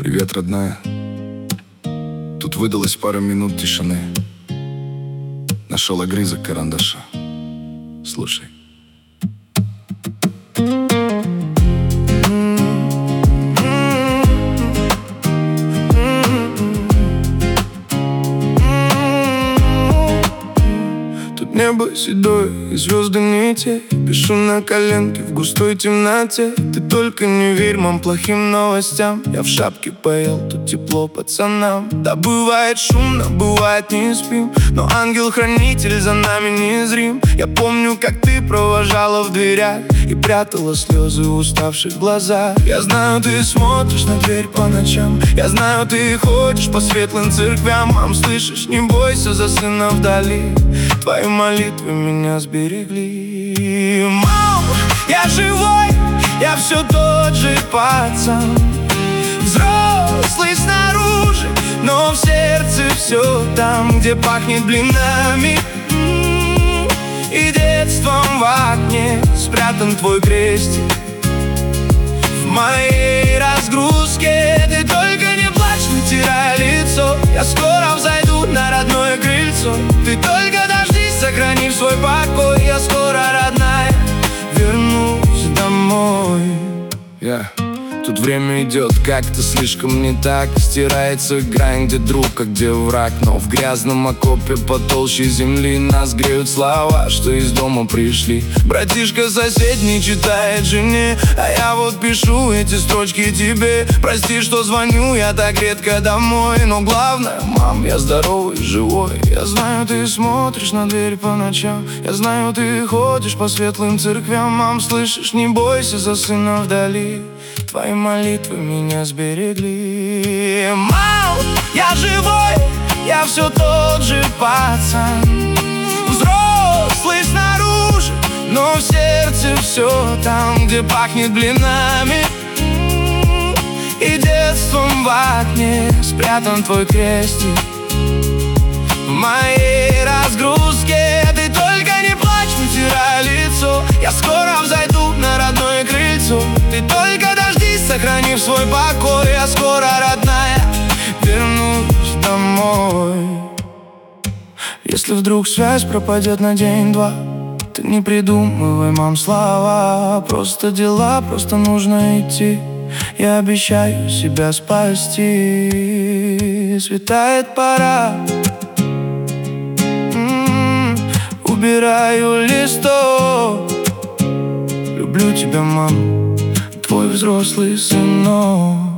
Привет, родная. Тут выдалось пара минут тишины. Нашел огрызок карандаша. Слушай. Тут небо седое и звезды не те. Пишу на коленке в густой темноте. Ты только не верь моим плохим новостям. Я в шапке поел, тут тепло пацанам. Да бывает шумно, бывает не спим, но ангел-хранитель за нами незрим. Я помню, как ты провожала в дверях и прятала слезы в уставших глазах. Я знаю, ты смотришь на дверь по ночам. Я знаю, ты ходишь по светлым церквям. Мам, слышишь, не бойся за сына вдали. Твои молитвы меня сберегли. Мам, я живой, я все тот же пацан. Взрослый снаружи, но в сердце все там, где пахнет блинами и детством в окне спрятан твой крестик. В моей разгрузке ты только не плачь, вытирай лицо. Я скоро взойду на родное крыльцо. Ты только дождись, сохранив свой покой. Я скоро, родная, вернусь домой. Тут время идет как-то слишком не так. Стирается грань, где друг, а где враг. Но в грязном окопе потолще земли нас греют слова, что из дома пришли. Братишка соседний читает жене, а я вот пишу эти строчки тебе. Прости, что звоню я так редко домой, но главное, мам, я здоровый, живой. Я знаю, ты смотришь на дверь по ночам. Я знаю, ты ходишь по светлым церквям. Мам, слышишь, не бойся за сына вдали. Твои молитвы меня сберегли. Мам, я живой, я все тот же пацан. Взрослый снаружи, но в сердце все там, где пахнет блинами и детством в окне спрятан твой крестик. В моей разгрузке ты только не плачь, вытирай лицо. Я скоро взойду на родное крыльцо. Ты только дождись, сохранив свой покой. Я скоро, родная, вернусь домой. Если вдруг связь пропадет на день-два, ты не придумывай, мам, слова. Просто дела, просто нужно идти. Я обещаю себя спасти. Светает пора, убираю листок. Люблю тебя, мам, твой взрослый сынок.